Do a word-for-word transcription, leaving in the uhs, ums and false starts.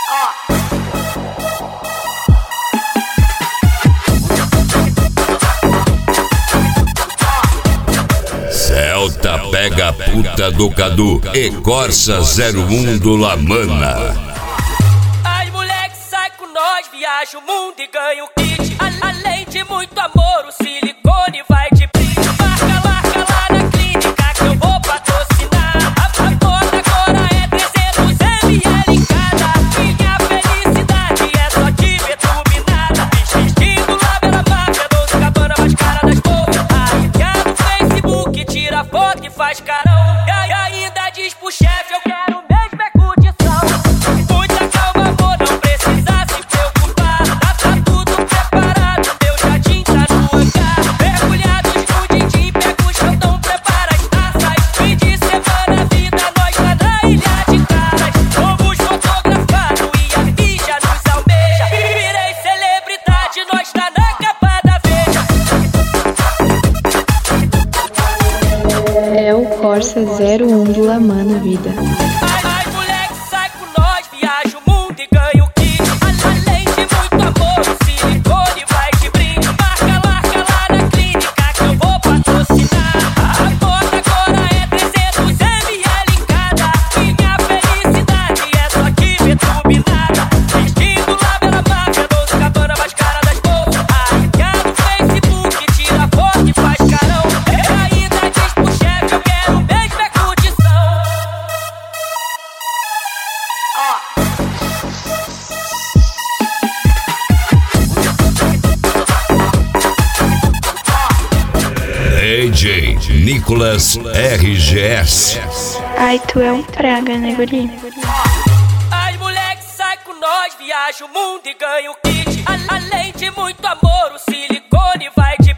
Celta pega a puta do Cadu e Corsa zero um do Lamana. As moleque sai com nós, viaja o mundo e ganha o kit. A além de muito amor, o silicone vai de brinde. Marca, marca lá na clínica que eu vou patrocinar. A, a conta agora é trezentos mililitros em cada. Minha felicidade é só te ver turbinada. Vestindo lá pela máfia, doce cabana mais cara das bolsas. Aí no Facebook tira foto e faz carão. E ainda diz pro chefe, eu quero mesmo é curtição. Muita calma, amor, não precisa se preocupar. Tá, tá tudo preparado, meu jardim tá no hangar. Mergulhados no din-din, pega o chão, então prepara as taças. Fim de semana, vida, nós tá na ilha de caras. Fomos fotografados e a mídia nos almeja. Virei celebridade, nós tá na capa da Veja. É o Corsa zero um do Lamana, vida. Ai, ai, moleque, sai com nós, viaja o mundo e ganha o kit. A, além de muito amor, o silicone vai de brinde. Marca, marca lá na clínica que eu vou patrocinar. A conta agora é trezentos mililitros em cada. Minha felicidade é só te ver turbinada. Vestindo lá pela máfia, doce cabana mais cara das bolsas. Aí no Facebook tira foto e faz carão. E ainda diz pro chefe, eu quero mesmo é curtição. D J Nicolas R G S. Ai, tu é um praga, né, guri? As moleque sai com nós, viaja o mundo e ganha o kit. A, além de muito amor, o silicone vai de